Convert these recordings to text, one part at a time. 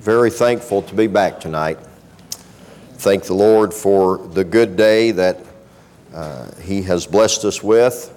very thankful to be back tonight. Thank the Lord for the good day that He has blessed us with.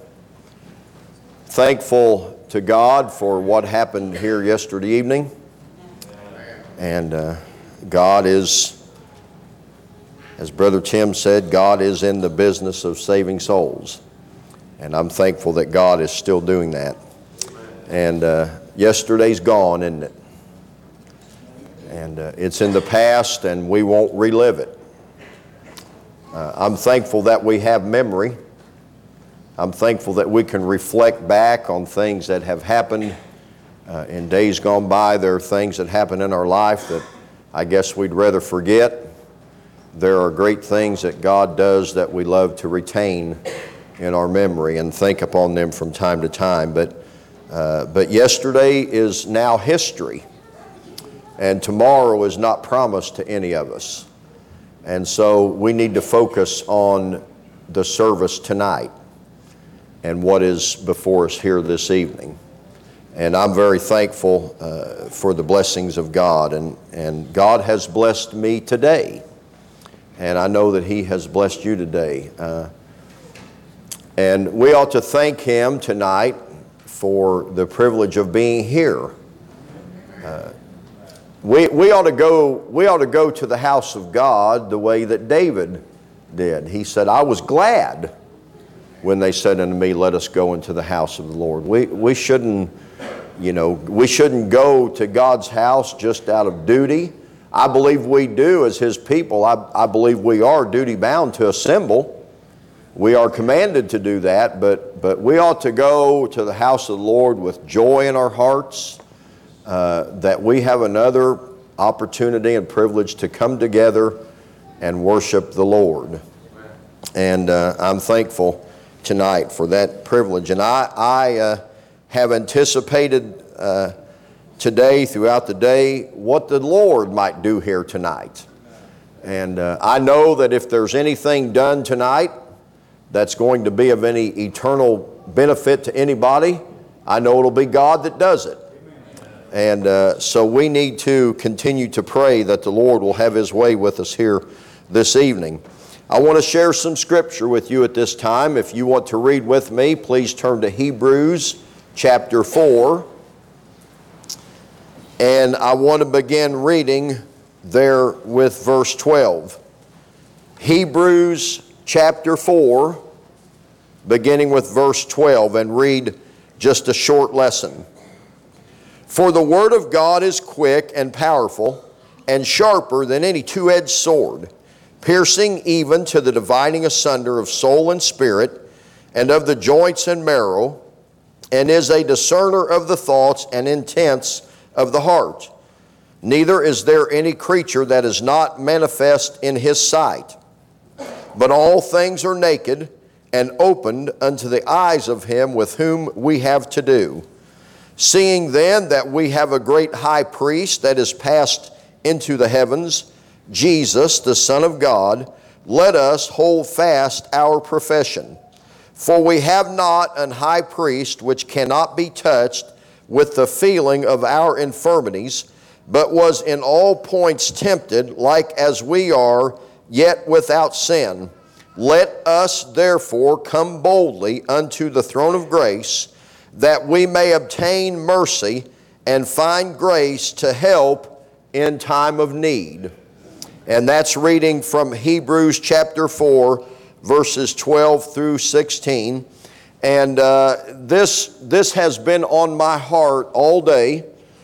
Thankful to God for what happened here yesterday evening. And God is, as Brother Tim said, God is in the business of saving souls. And I'm thankful that God is still doing that. And yesterday's gone, isn't it? And it's in the past, and we won't relive it. I'm thankful that we have memory. I'm thankful that we can reflect back on things that have happened in days gone by. There are things that happen in our life that I guess we'd rather forget. There are great things that God does that we love to retain in our memory and think upon them from time to time. But yesterday is now history, and tomorrow is not promised to any of us. And so we need to focus on the service tonight and what is before us here this evening. And I'm very thankful for the blessings of God. And God has blessed me today. And I know that He has blessed you today. And we ought to thank Him tonight for the privilege of being here. We ought to go to the house of God the way that David did. He said, I was glad when they said unto me, let us go into the house of the Lord. We shouldn't go to God's house just out of duty. I believe we do as His people. I believe we are duty bound to assemble. We are commanded to do that, but we ought to go to the house of the Lord with joy in our hearts, that we have another opportunity and privilege to come together and worship the Lord. And I'm thankful tonight for that privilege. And I have anticipated today, throughout the day, what the Lord might do here tonight. And I know that if there's anything done tonight that's going to be of any eternal benefit to anybody, I know it'll be God that does it. And so we need to continue to pray that the Lord will have His way with us here this evening. I want to share some scripture with you at this time. If you want to read with me, please turn to Hebrews chapter 4. And I want to begin reading there with verse 12. Hebrews chapter 4, beginning with verse 12, and read just a short lesson. For the word of God is quick and powerful and sharper than any two-edged sword, piercing even to the dividing asunder of soul and spirit and of the joints and marrow, and is a discerner of the thoughts and intents of the heart. Neither is there any creature that is not manifest in His sight. But all things are naked and opened unto the eyes of Him with whom we have to do. Seeing then that we have a great high priest that is passed into the heavens, Jesus, the Son of God, let us hold fast our profession. For we have not an high priest which cannot be touched with the feeling of our infirmities, but was in all points tempted like as we are, yet without sin. Let us therefore come boldly unto the throne of grace, that we may obtain mercy and find grace to help in time of need. And that's reading from Hebrews chapter 4, verses 12 through 16. And this has been on my heart all day.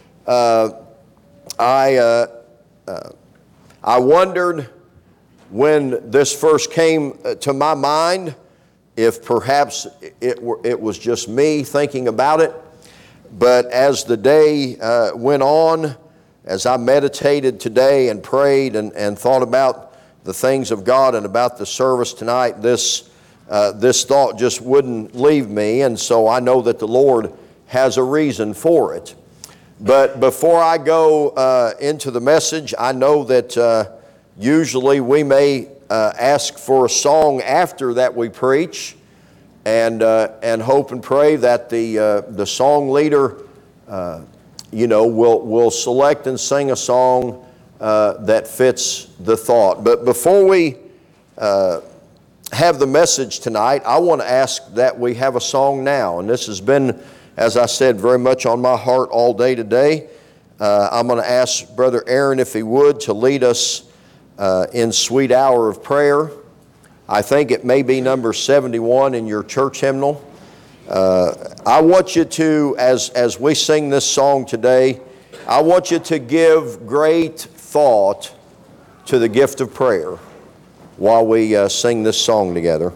I wondered when this first came to my mind if perhaps it was just me thinking about it. But as the day went on, as I meditated today and prayed and thought about the things of God and about the service tonight, this thought just wouldn't leave me. And so I know that the Lord has a reason for it. But before I go into the message, I know that usually we may ask for a song after that we preach, and hope and pray that the song leader we'll select and sing a song that fits the thought. But before we have the message tonight, I want to ask that we have a song now. And this has been, as I said, very much on my heart all day today. I'm going to ask Brother Aaron, if he would, to lead us in Sweet Hour of Prayer. I think it may be number 71 in your church hymnal. I want you to, as we sing this song today, I want you to give great thought to the gift of prayer while we sing this song together.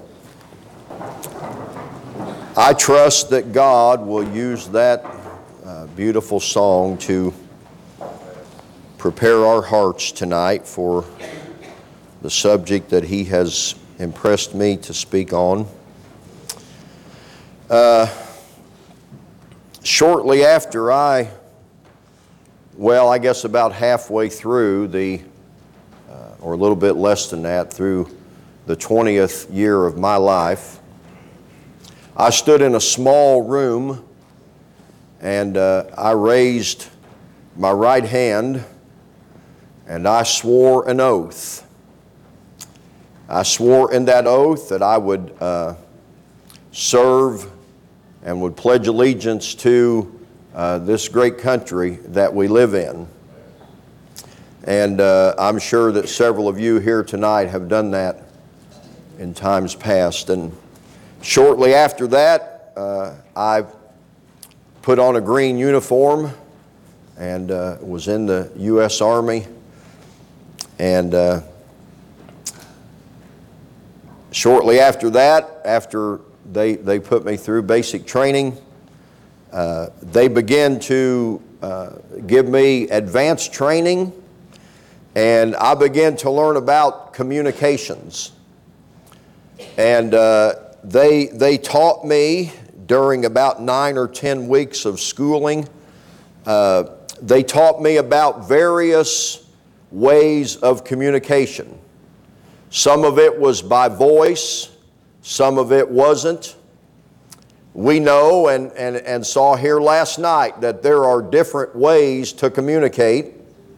I trust that God will use that beautiful song to prepare our hearts tonight for the subject that He has impressed me to speak on. Shortly after I guess about halfway through or a little bit less than that, through the 20th year of my life, I stood in a small room and I raised my right hand and I swore an oath. I swore in that oath that I would serve and would pledge allegiance to this great country that we live in. And I'm sure that several of you here tonight have done that in times past. And shortly after that, I put on a green uniform and was in the U.S. Army. And shortly after that, after they put me through basic training, they began to give me advanced training, and I began to learn about communications. And they taught me during about 9 or 10 weeks of schooling, they taught me about various ways of communication. Some of it was by voice, some of it wasn't. We know and saw here last night that there are different ways to communicate.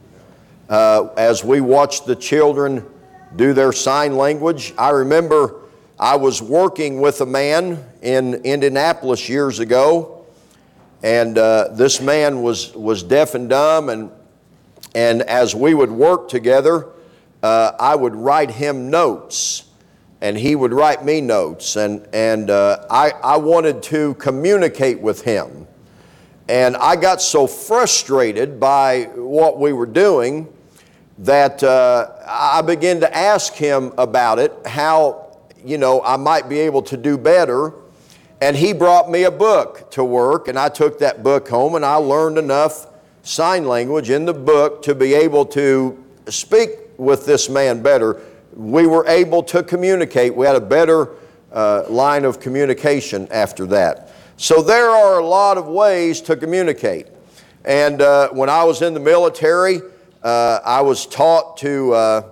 As we watched the children do their sign language, I remember I was working with a man in Indianapolis years ago, and this man was deaf and dumb, and as we would work together, I would write him notes, and he would write me notes, and I wanted to communicate with him. And I got so frustrated by what we were doing that I began to ask him about it, how I might be able to do better. And he brought me a book to work, and I took that book home, and I learned enough sign language in the book to be able to speak with this man better. We were able to communicate. We had a better line of communication after that. So there are a lot of ways to communicate. And when I was in the military, I was taught to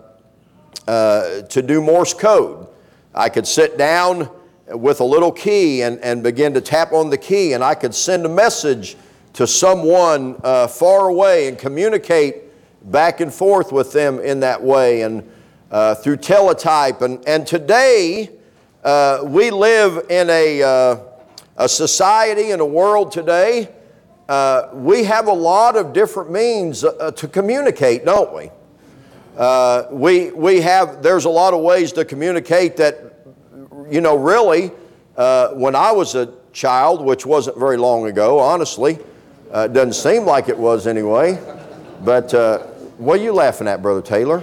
do Morse code. I could sit down with a little key and begin to tap on the key, and I could send a message to someone far away and communicate back and forth with them in that way, and through teletype. And today, we live in a society, in a world today, we have a lot of different means to communicate, don't we? There's a lot of ways to communicate that, really, when I was a child, which wasn't very long ago, honestly, it doesn't seem like it was anyway, but what are you laughing at, Brother Taylor?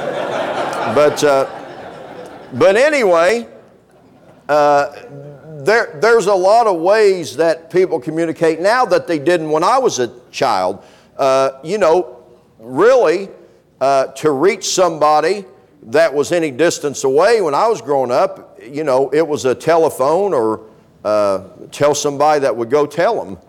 But anyway, there's a lot of ways that people communicate now that they didn't when I was a child. Really, to reach somebody that was any distance away when I was growing up, it was a telephone or tell somebody that would go tell them.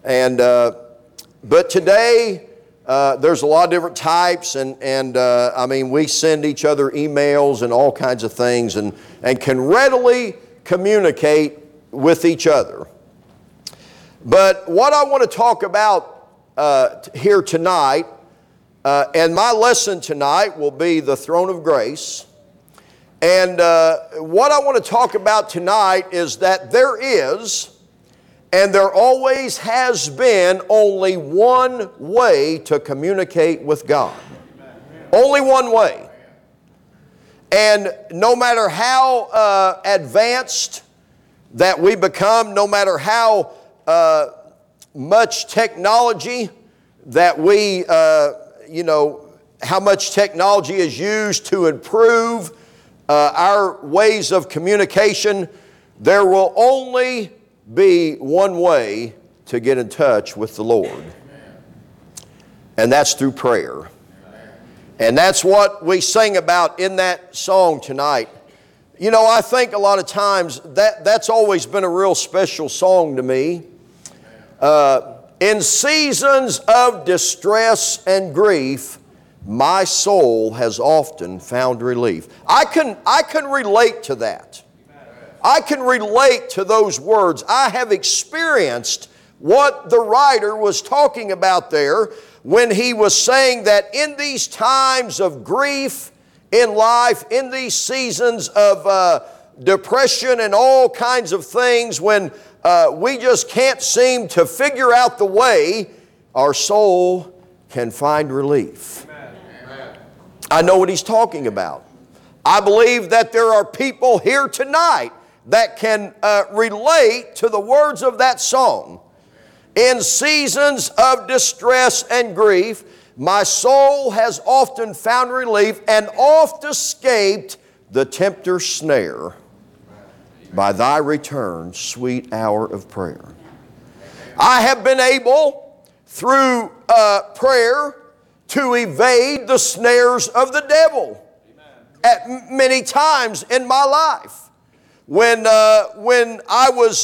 But today, there's a lot of different types, and we send each other emails and all kinds of things, and can readily communicate with each other. But what I want to talk about here tonight, and my lesson tonight will be the throne of grace. And what I want to talk about tonight is that there is, and there always has been, only one way to communicate with God. Only one way. And no matter how advanced that we become, no matter how much technology that we, how much technology is used to improve our ways of communication, there will only be one way to get in touch with the Lord. And that's through prayer. And that's what we sing about in that song tonight. You know, I think a lot of times that's always been a real special song to me. In seasons of distress and grief, my soul has often found relief. I can relate to that. I can relate to those words. I have experienced what the writer was talking about there when he was saying that in these times of grief in life, in these seasons of depression and all kinds of things, when we just can't seem to figure out the way, our soul can find relief. I know what he's talking about. I believe that there are people here tonight that can relate to the words of that song. In seasons of distress and grief, my soul has often found relief and oft escaped the tempter's snare. By thy return, sweet hour of prayer. I have been able, through prayer, to evade the snares of the devil at many times in my life. When I was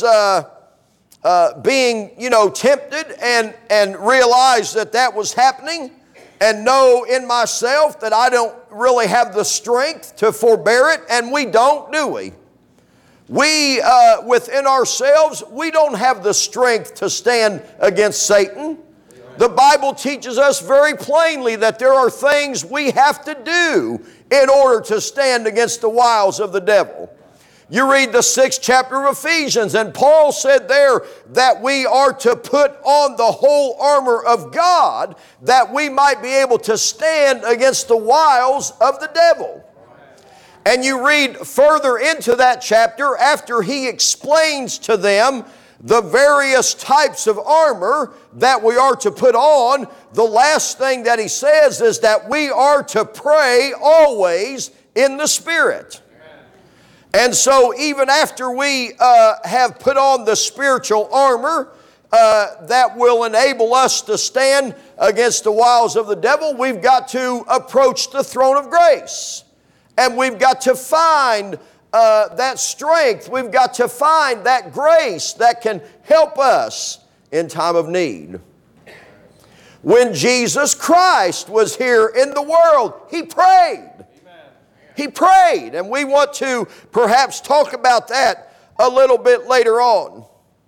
being, tempted and realized that was happening, and know in myself that I don't really have the strength to forbear it, and we don't, do we? We, within ourselves, we don't have the strength to stand against Satan. The Bible teaches us very plainly that there are things we have to do in order to stand against the wiles of the devil. You read the 6th chapter of Ephesians, and Paul said there that we are to put on the whole armor of God that we might be able to stand against the wiles of the devil. And you read further into that chapter after he explains to them the various types of armor that we are to put on. The last thing that he says is that we are to pray always in the Spirit. And so even after we have put on the spiritual armor that will enable us to stand against the wiles of the devil, we've got to approach the throne of grace. And we've got to find that strength. We've got to find that grace that can help us in time of need. When Jesus Christ was here in the world, He prayed. He prayed, and we want to perhaps talk about that a little bit later on.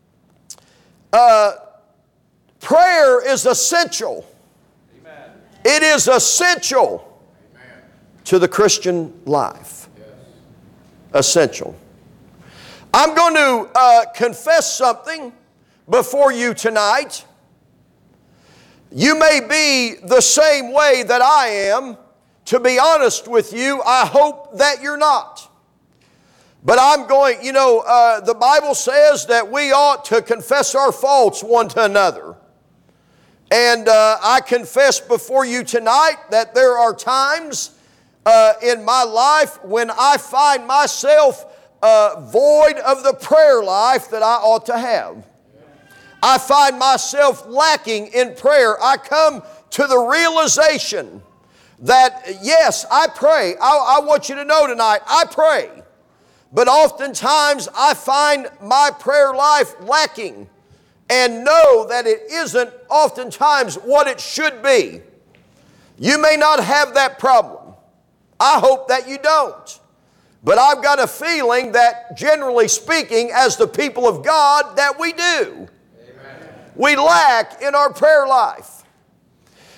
Prayer is essential. Amen. It is essential to the Christian life. Yes. Essential. I'm going to confess something before you tonight. You may be the same way that I am. To be honest with you, I hope that you're not. But I'm going, the Bible says that we ought to confess our faults one to another. And I confess before you tonight that there are times in my life when I find myself void of the prayer life that I ought to have. I find myself lacking in prayer. I come to the realization that, yes, I pray. I want you to know tonight, I pray. But oftentimes I find my prayer life lacking and know that it isn't oftentimes what it should be. You may not have that problem. I hope that you don't. But I've got a feeling that generally speaking, as the people of God, that we do. Amen. We lack in our prayer life.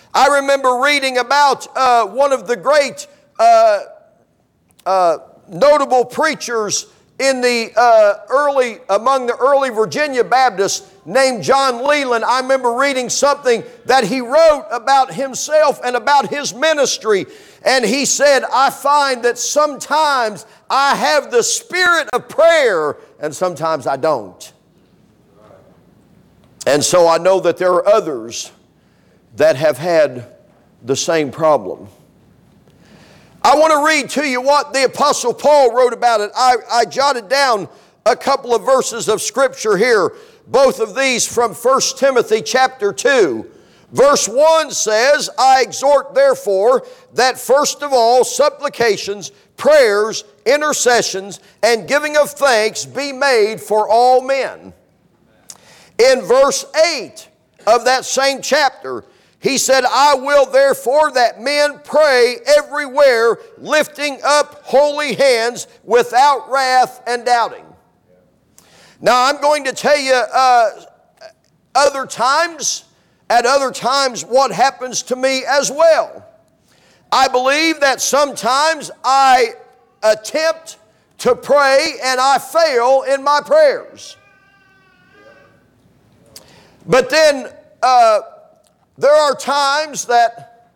I remember reading about one of the great notable preachers in the among the early Virginia Baptists named John Leland. I remember reading something that he wrote about himself and about his ministry. And he said, I find that sometimes I have the spirit of prayer and sometimes I don't. And so I know that there are others that have had the same problem. I want to read to you what the Apostle Paul wrote about it. I jotted down a couple of verses of Scripture here, both of these from 1 Timothy chapter 2. Verse 1 says, I exhort therefore that first of all supplications, prayers, intercessions, and giving of thanks be made for all men. In verse 8 of that same chapter, he said, I will therefore that men pray everywhere, lifting up holy hands without wrath and doubting. Now I'm going to tell you at other times what happens to me as well. I believe that sometimes I attempt to pray and I fail in my prayers. But then there are times that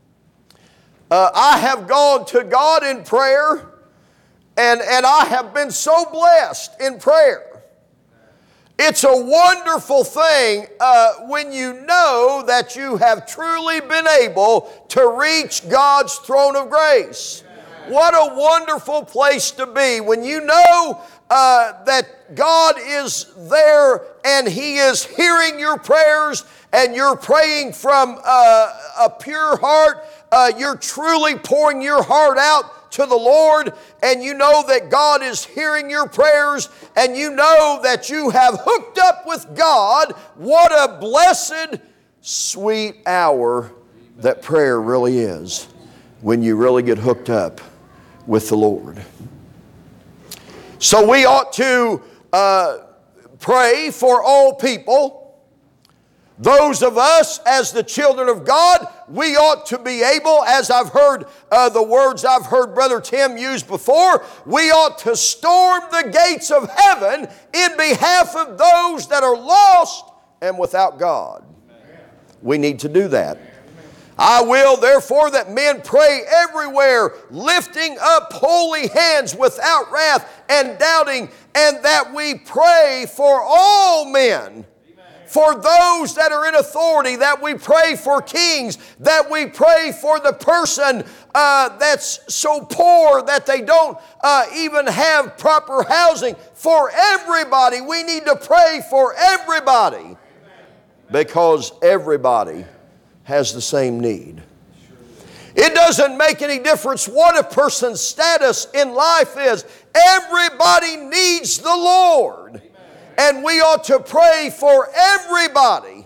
I have gone to God in prayer and I have been so blessed in prayer. It's a wonderful thing when you know that you have truly been able to reach God's throne of grace. What a wonderful place to be when you know that God is there and He is hearing your prayers and you're praying from a pure heart. You're truly pouring your heart out to the Lord, and you know that God is hearing your prayers, and you know that you have hooked up with God. What a blessed, sweet hour that prayer really is, when you really get hooked up with the Lord. So we ought to pray for all people. Those of us as the children of God, we ought to be able, as I've heard the words I've heard Brother Tim use before, we ought to storm the gates of heaven in behalf of those that are lost and without God. Amen. We need to do that. I will therefore that men pray everywhere, lifting up holy hands without wrath and doubting, and that we pray for all men. For those that are in authority, that we pray for kings, that we pray for the person that's so poor that they don't even have proper housing. For everybody, we need to pray for everybody, because everybody has the same need. It doesn't make any difference what a person's status in life is. Everybody needs the Lord. And we ought to pray for everybody.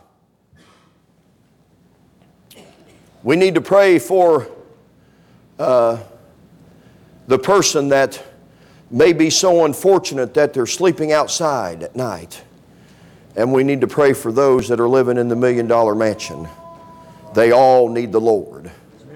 We need to pray for the person that may be so unfortunate that they're sleeping outside at night. And we need to pray for those that are living in the $1 million mansion. They all need the Lord.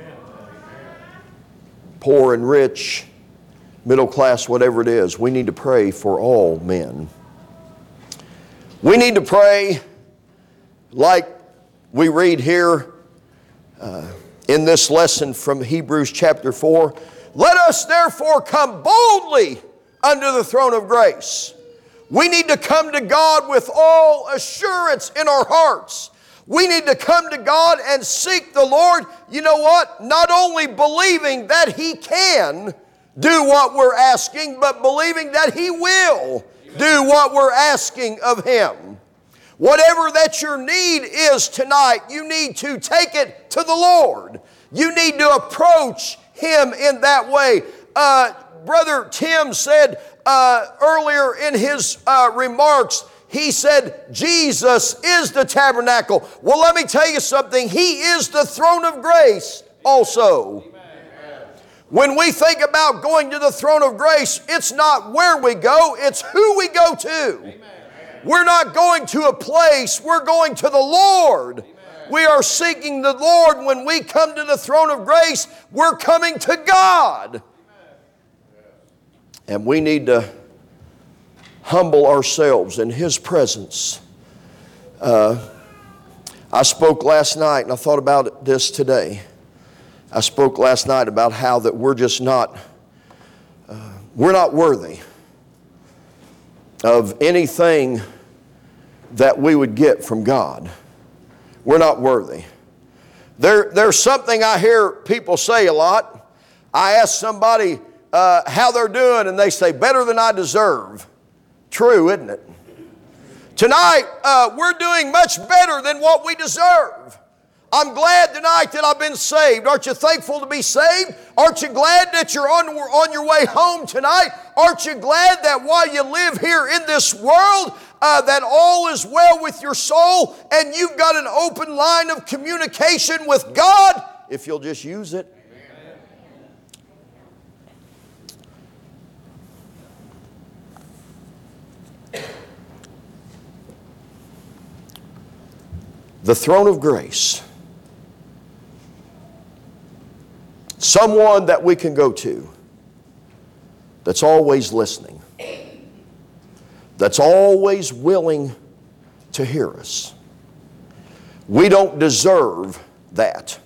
Poor and rich, middle class, whatever it is, we need to pray for all men. We need to pray like we read here in this lesson from Hebrews chapter 4. Let us therefore come boldly under the throne of grace. We need to come to God with all assurance in our hearts. We need to come to God and seek the Lord. You know what? Not only believing that He can do what we're asking, but believing that He will do what we're asking of Him. Whatever that your need is tonight, you need to take it to the Lord. You need to approach Him in that way. Brother Tim said earlier in his remarks, he said, Jesus is the tabernacle. Well, let me tell you something. He is the throne of grace also. When we think about going to the throne of grace, it's not where we go, it's who we go to. Amen. We're not going to a place, we're going to the Lord. Amen. We are seeking the Lord. When we come to the throne of grace, we're coming to God. And we need to humble ourselves in His presence. I spoke last night, and I thought about this today. I spoke last night about how that we're just not, we're not worthy of anything that we would get from God. We're not worthy. There's something I hear people say a lot. I ask somebody how they're doing, and they say, better than I deserve. True, isn't it? Tonight, we're doing much better than what we deserve. I'm glad tonight that I've been saved. Aren't you thankful to be saved? Aren't you glad that you're on your way home tonight? Aren't you glad that while you live here in this world, that all is well with your soul and you've got an open line of communication with God, if you'll just use it? The throne of grace. Someone that we can go to that's always listening, that's always willing to hear us. We don't deserve that.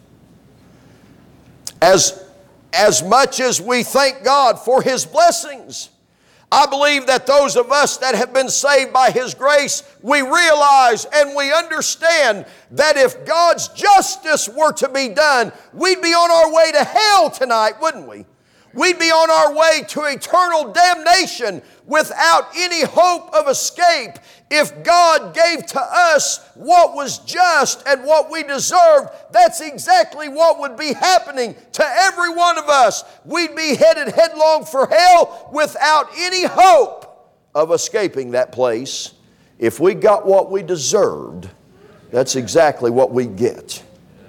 As much as we thank God for His blessings, I believe that those of us that have been saved by His grace, we realize and we understand that if God's justice were to be done, we'd be on our way to hell tonight, wouldn't we? We'd be on our way to eternal damnation without any hope of escape if God gave to us what was just and what we deserved. That's exactly what would be happening to every one of us. We'd be headed headlong for hell without any hope of escaping that place. If we got what we deserved, that's exactly what we get.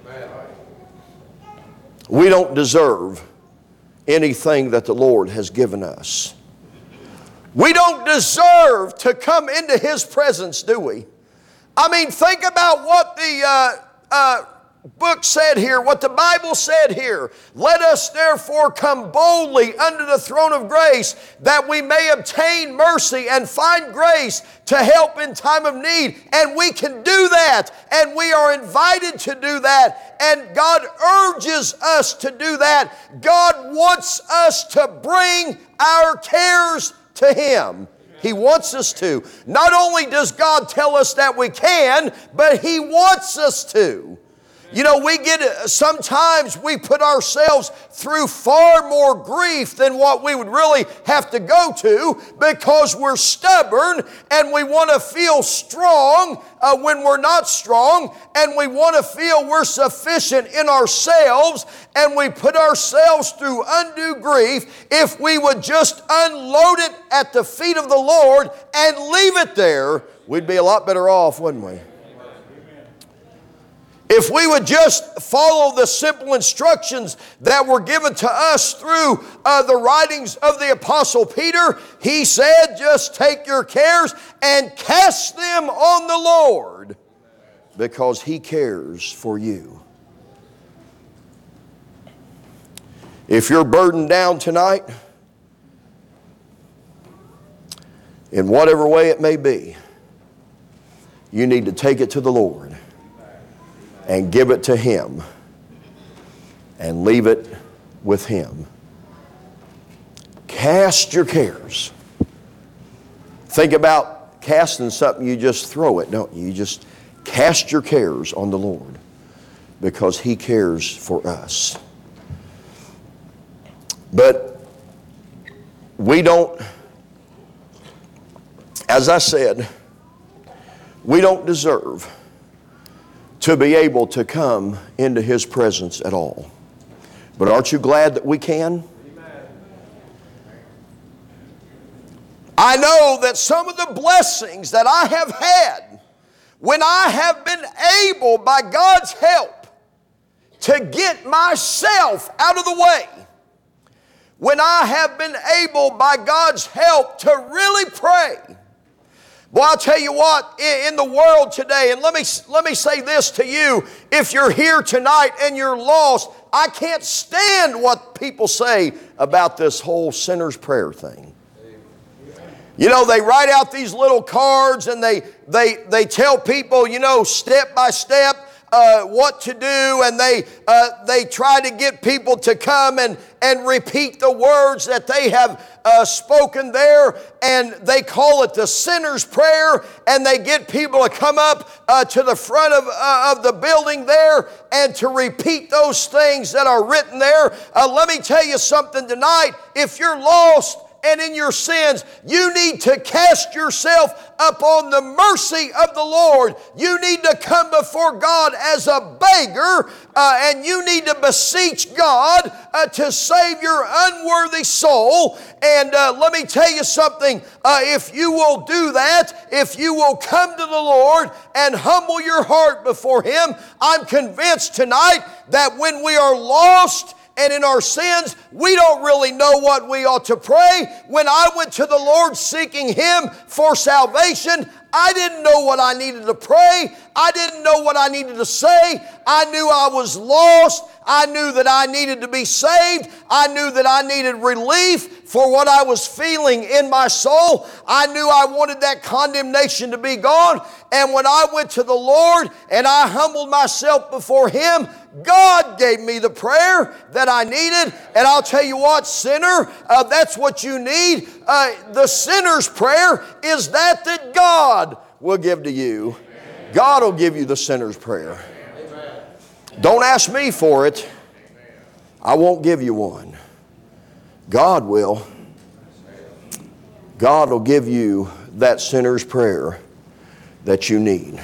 We don't deserve anything that the Lord has given us. We don't deserve to come into His presence, do we? I mean, think about what the book said here, what the Bible said here. Let us therefore come boldly under the throne of grace, that we may obtain mercy and find grace to help in time of need. And we can do that, and we are invited to do that, and God urges us to do that. God wants us to bring our cares to Him. He wants us to. Not only does God tell us that we can, but He wants us to. You know, sometimes we put ourselves through far more grief than what we would really have to go to, because we're stubborn and we want to feel strong when we're not strong, and we want to feel we're sufficient in ourselves, and we put ourselves through undue grief. If we would just unload it at the feet of the Lord and leave it there, we'd be a lot better off, wouldn't we? If we would just follow the simple instructions that were given to us through the writings of the Apostle Peter, he said, just take your cares and cast them on the Lord, because He cares for you. If you're burdened down tonight, in whatever way it may be, you need to take it to the Lord and give it to Him and leave it with Him. Cast your cares. Think about casting something, you just throw it, don't you? You just cast your cares on the Lord, because He cares for us. But we don't, as I said, we don't deserve to be able to come into His presence at all. But aren't you glad that we can? I know that some of the blessings that I have had, when I have been able, by God's help, to get myself out of the way, when I have been able, by God's help, to really pray, Well, I'll tell you what, in the world today, and let me say this to you, if you're here tonight and you're lost, I can't stand what people say about this whole sinner's prayer thing. You know, they write out these little cards and they tell people, you know, step by step what to do, and they try to get people to come and repeat the words that they have spoken there, and they call it the sinner's prayer, and they get people to come up to the front of the building there and to repeat those things that are written there. Let me tell you something tonight. If you're lost and in your sins, you need to cast yourself upon the mercy of the Lord. You need to come before God as a beggar, and you need to beseech God to save your unworthy soul. And let me tell you something, if you will do that, if you will come to the Lord and humble your heart before Him, I'm convinced tonight that when we are lost and in our sins, we don't really know what we ought to pray. When I went to the Lord seeking Him for salvation, I didn't know what I needed to pray. I didn't know what I needed to say. I knew I was lost. I knew that I needed to be saved. I knew that I needed relief for what I was feeling in my soul. I knew I wanted that condemnation to be gone. And when I went to the Lord and I humbled myself before Him, God gave me the prayer that I needed. And I'll tell you what, sinner, that's what you need. The sinner's prayer is that God will give to you. God will give you the sinner's prayer. Don't ask me for it. I won't give you one. God will. God will give you that sinner's prayer that you need.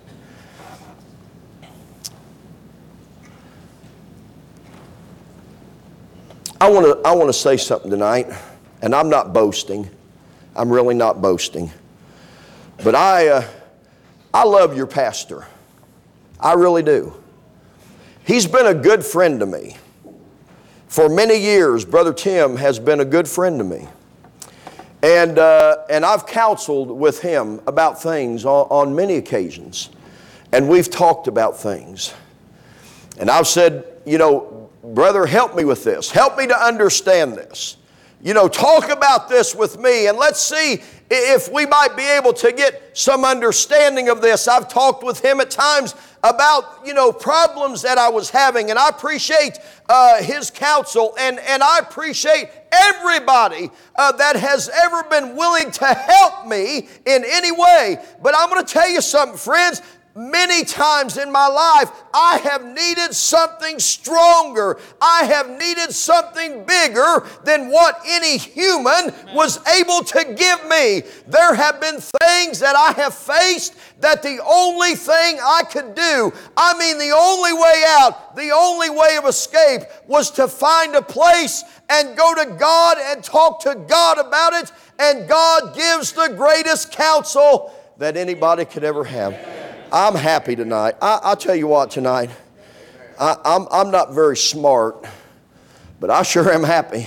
I want to say something tonight, and I'm not boasting. I'm really not boasting. But I love your pastor. I really do. He's been a good friend to me. For many years, Brother Tim has been a good friend to me. And I've counseled with him about things on many occasions. And we've talked about things. And I've said, you know, brother, help me with this. Help me to understand this. You know, talk about this with me, and let's see if we might be able to get some understanding of this. I've talked with him at times about, you know, problems that I was having, and I appreciate his counsel, and I appreciate everybody that has ever been willing to help me in any way. But I'm going to tell you something, friends. Many times in my life, I have needed something stronger. I have needed something bigger than what any human was able to give me. There have been things that I have faced that the only thing I could do, I mean the only way out, the only way of escape was to find a place and go to God and talk to God about it. And God gives the greatest counsel that anybody could ever have. I'm happy tonight. I'll tell you what tonight. I'm not very smart, but I sure am happy.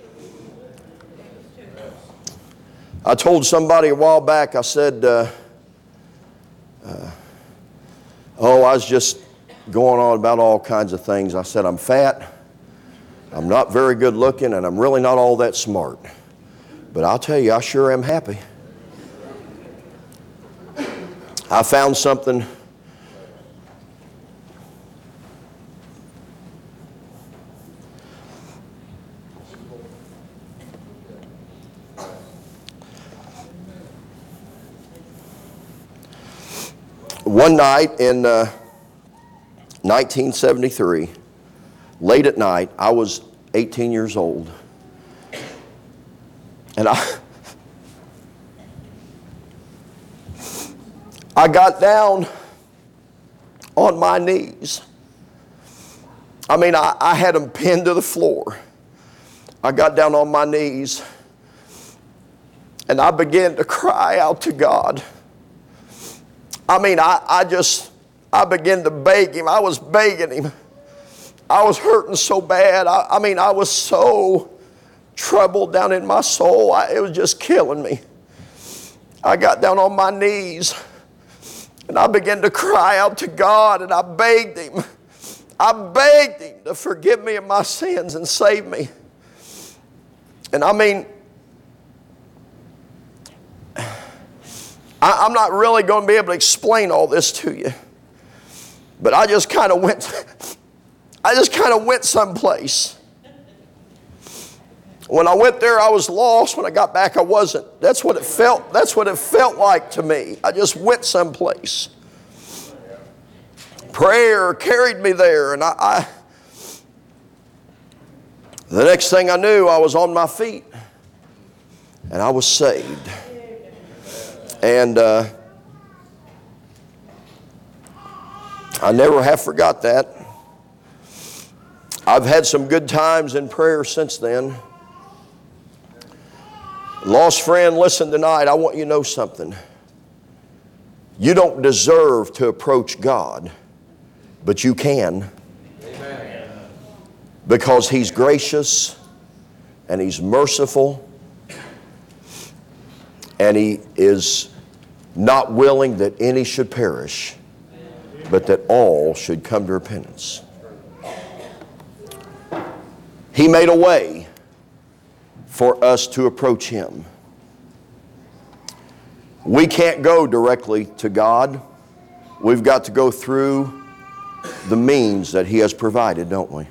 I told somebody a while back, I said, I was just going on about all kinds of things. I said, I'm fat, I'm not very good looking, and I'm really not all that smart. But I'll tell you, I sure am happy. I found something. One night in 1973, late at night, I was 18 years old, and I got down on my knees. I mean, I had them pinned to the floor. I got down on my knees and I began to cry out to God. I mean, I began to beg Him. I was begging Him. I was hurting so bad. I mean, I was so troubled down in my soul. It was just killing me. I got down on my knees and I began to cry out to God, and I begged Him. I begged Him to forgive me of my sins and save me. And I mean, I'm not really going to be able to explain all this to you, but I just kind of went someplace. When I went there, I was lost. When I got back, I wasn't. That's what it felt like to me. I just went someplace. Prayer carried me there, and the next thing I knew, I was on my feet, and I was saved. And I never have forgot that. I've had some good times in prayer since then. Lost friend, listen tonight. I want you to know something. You don't deserve to approach God, but you can. Amen. Because He's gracious and He's merciful, and He is not willing that any should perish, but that all should come to repentance. He made a way for us to approach Him. We can't go directly to God. We've got to go through the means that He has provided, don't we?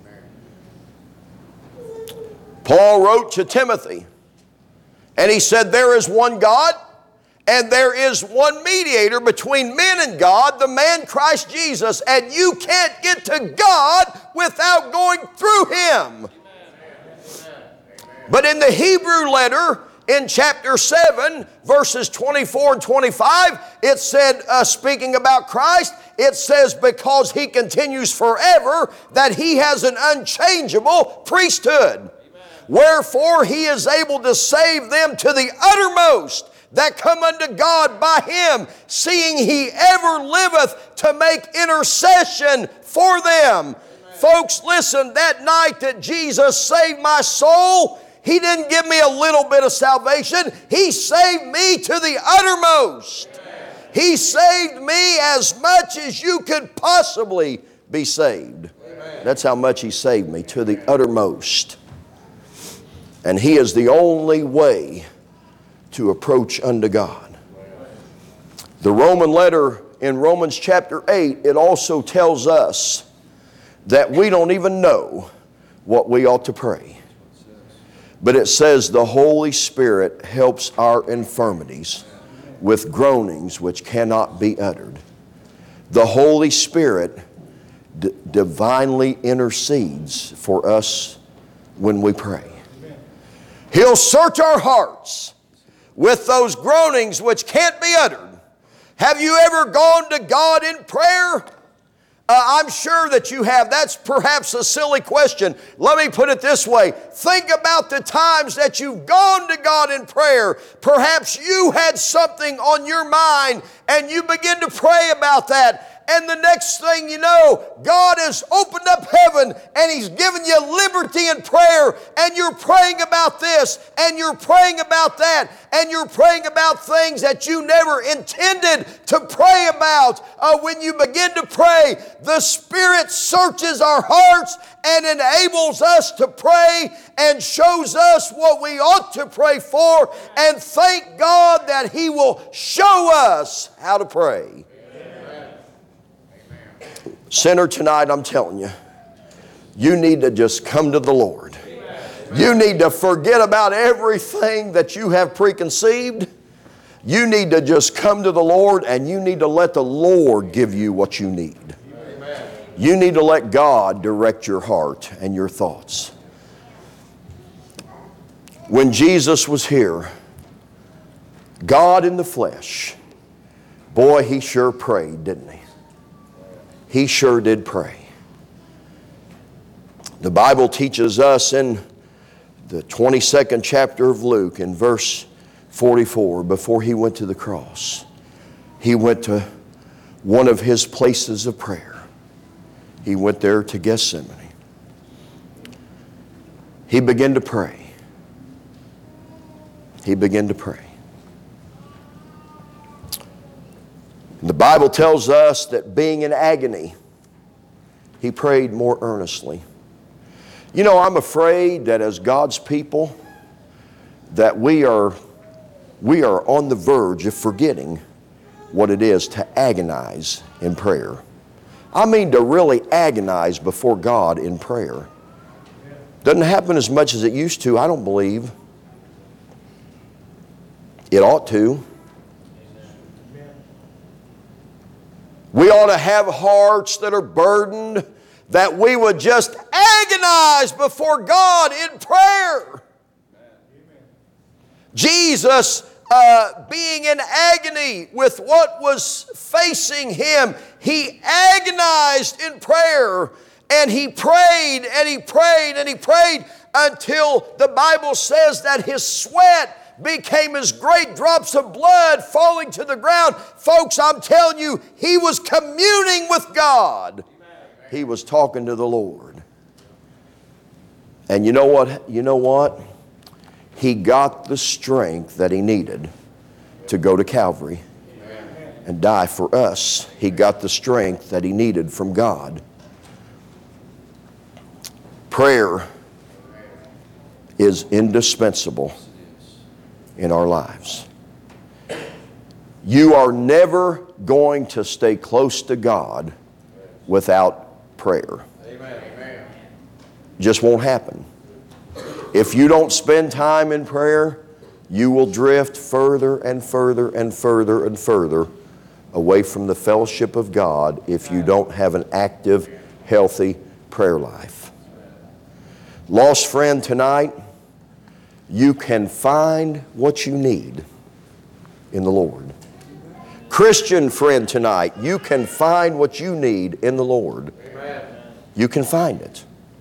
Paul wrote to Timothy, and he said, there is one God, and there is one mediator between men and God, the man Christ Jesus, and you can't get to God without going through Him. But in the Hebrew letter, in chapter 7, verses 24 and 25, it said, speaking about Christ, it says, because He continues forever, that He has an unchangeable priesthood. Amen. Wherefore He is able to save them to the uttermost that come unto God by Him, seeing He ever liveth to make intercession for them. Amen. Folks, listen, that night that Jesus saved my soul, He didn't give me a little bit of salvation. He saved me to the uttermost. Amen. He saved me as much as you could possibly be saved. Amen. That's how much He saved me, to the uttermost. And He is the only way to approach unto God. The Roman letter in Romans chapter 8, it also tells us that we don't even know what we ought to pray. But it says the Holy Spirit helps our infirmities with groanings which cannot be uttered. The Holy Spirit divinely intercedes for us when we pray. He'll search our hearts with those groanings which can't be uttered. Have you ever gone to God in prayer? I'm sure that you have. That's perhaps a silly question. Let me put it this way. Think about the times that you've gone to God in prayer. Perhaps you had something on your mind and you begin to pray about that. And the next thing you know, God has opened up heaven and He's given you liberty in prayer, and you're praying about this and you're praying about that and you're praying about things that you never intended to pray about. When you begin to pray, the Spirit searches our hearts and enables us to pray and shows us what we ought to pray for, and thank God that He will show us how to pray. Sinner, tonight I'm telling you, you need to just come to the Lord. You need to forget about everything that you have preconceived. You need to just come to the Lord, and you need to let the Lord give you what you need. You need to let God direct your heart and your thoughts. When Jesus was here, God in the flesh, boy, He sure prayed, didn't He? He sure did pray. The Bible teaches us in the 22nd chapter of Luke, in verse 44, before He went to the cross, He went to one of His places of prayer. He went there to Gethsemane. He began to pray. He began to pray. Bible tells us that being in agony, he prayed more earnestly. You know, I'm afraid that as God's people, that we are on the verge of forgetting what it is to agonize in prayer. I mean, to really agonize before God in prayer. Doesn't happen as much as it used to, I don't believe. It ought to. We ought to have hearts that are burdened, that we would just agonize before God in prayer. Jesus, being in agony with what was facing him, he agonized in prayer, and he prayed and he prayed and he prayed until the Bible says that his sweat became as great drops of blood falling to the ground. Folks, I'm telling you, he was communing with God. He was talking to the Lord. And you know what? You know what? He got the strength that he needed to go to Calvary and die for us. He got the strength that he needed from God. Prayer is indispensable in our lives. You are never going to stay close to God without prayer. Amen. Just won't happen. If you don't spend time in prayer, you will drift further and further and further and further away from the fellowship of God if you don't have an active, healthy prayer life. Lost friend, tonight, you can find what you need in the Lord. Christian friend, tonight, you can find what you need in the Lord. Amen. You can find it.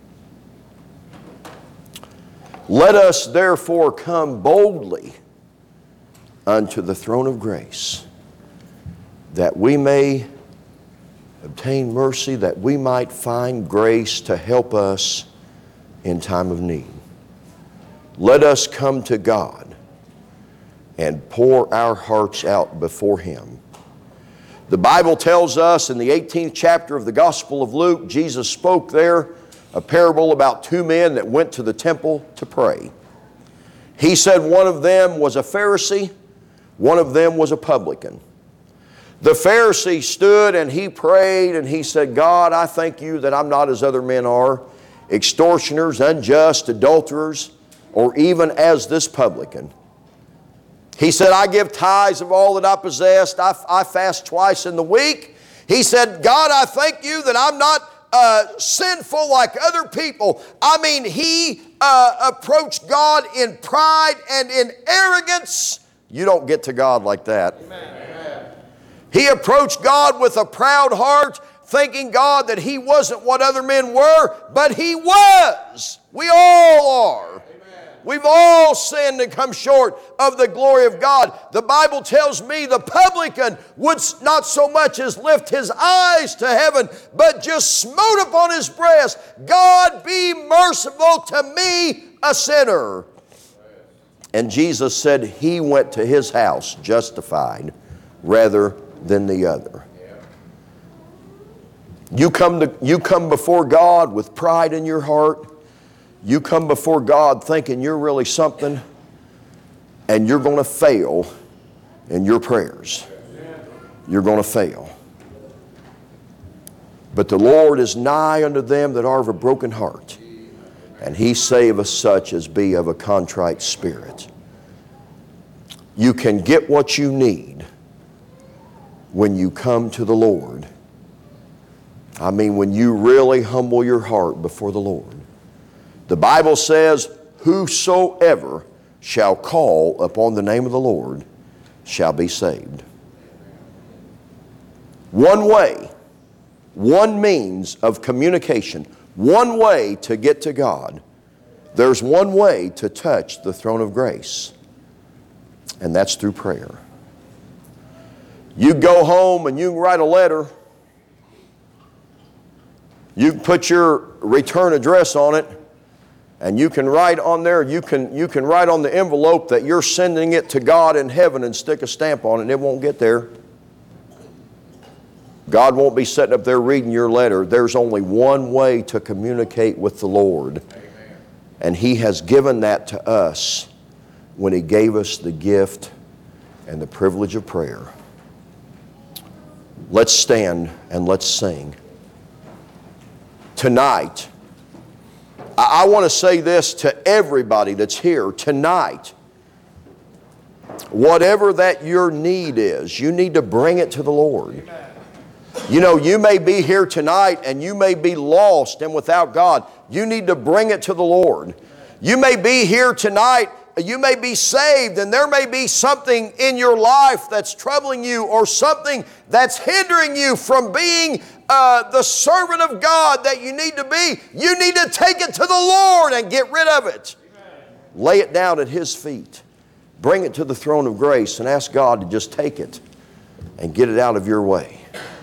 Let us therefore come boldly unto the throne of grace, that we may obtain mercy, that we might find grace to help us in time of need. Let us come to God and pour our hearts out before Him. The Bible tells us in the 18th chapter of the Gospel of Luke, Jesus spoke there a parable about two men that went to the temple to pray. He said one of them was a Pharisee, one of them was a publican. The Pharisee stood and he prayed and he said, God, I thank you that I'm not as other men are, extortioners, unjust, adulterers, or even as this publican. He said, I give tithes of all that I possess. I fast twice in the week. He said, God, I thank you that I'm not sinful like other people. I mean, he approached God in pride and in arrogance. You don't get to God like that. Amen. He approached God with a proud heart, thinking God that he wasn't what other men were, but he was. We all are. Amen. We've all sinned and come short of the glory of God. The Bible tells me the publican would not so much as lift his eyes to heaven, but just smote upon his breast, God be merciful to me, a sinner. And Jesus said he went to his house justified rather than the other. You come before God with pride in your heart. You come before God thinking you're really something, and you're going to fail in your prayers. You're going to fail. But the Lord is nigh unto them that are of a broken heart, and He saveth such as be of a contrite spirit. You can get what you need when you come to the Lord. I mean, when you really humble your heart before the Lord. The Bible says, whosoever shall call upon the name of the Lord shall be saved. One way, one means of communication, one way to get to God. There's one way to touch the throne of grace, and that's through prayer. You go home and you can write a letter. You can put your return address on it, and you can write on there, you can write on the envelope that you're sending it to God in heaven and stick a stamp on it, and it won't get there. God won't be sitting up there reading your letter. There's only one way to communicate with the Lord. And He has given that to us when He gave us the gift and the privilege of prayer. Let's stand and let's sing. Tonight, I want to say this to everybody that's here. Tonight, whatever that your need is, you need to bring it to the Lord. Amen. You know, you may be here tonight and you may be lost and without God. You need to bring it to the Lord. You may be here tonight, you may be saved, and there may be something in your life that's troubling you or something that's hindering you from being the servant of God that you need to be. You need to take it to the Lord and get rid of it. Amen. Lay it down at His feet. Bring it to the throne of grace and ask God to just take it and get it out of your way.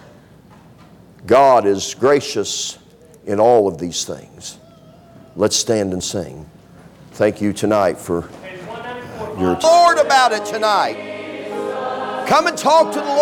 God is gracious in all of these things. Let's stand and sing. Thank you tonight for your Lord about it tonight. Come and talk to the Lord.